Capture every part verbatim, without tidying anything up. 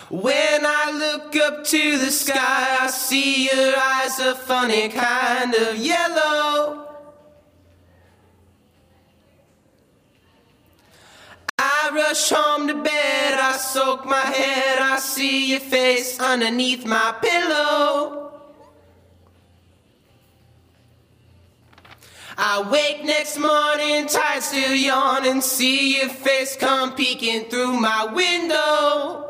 When I look up to the sky, I see your eyes a funny kind of yellow. I rush home to bed, I soak my head, I see your face underneath my pillow. I wake next morning, tired, still yawning, see your face come peeking through my window.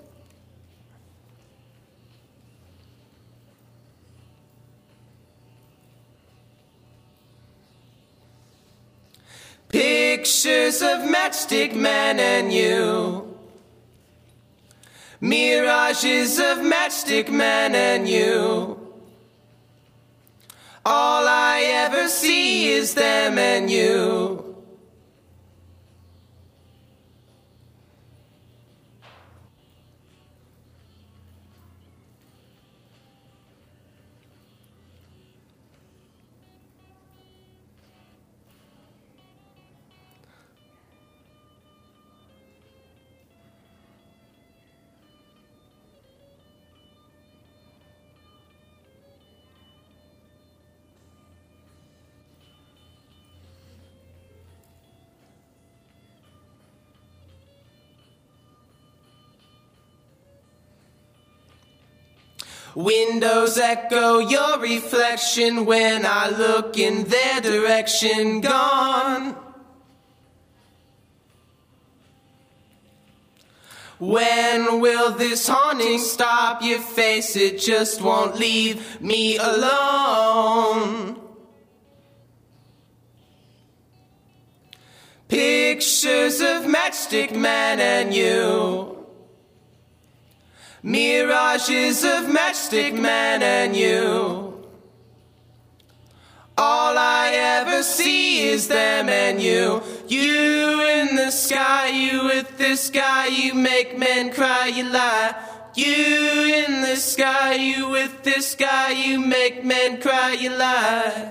Pictures of Matchstick Man and you, mirages of Matchstick Man and you. All I ever see is them and you. Windows echo your reflection when I look in their direction. Gone. When will this haunting stop? Your face, it just won't leave me alone. Pictures of Matchstick Man and you, mirages of Matchstick Man and you. All I ever see is them and you. You in the sky, you with this guy, you make men cry, you lie. You in the sky, you with this guy, you make men cry, you lie.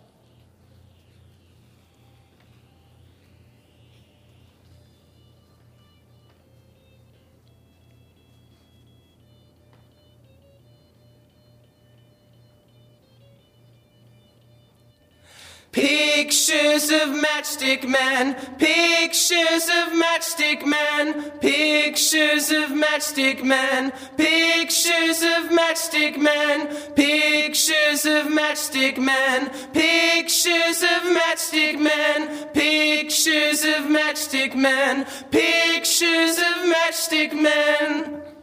Pictures of Matchstick Man, pictures of Matchstick Man, pictures of Matchstick Man, pictures of Matchstick Man, pictures of Matchstick Man, pictures of Matchstick Man, pictures of Matchstick Man, pictures of Matchstick Man.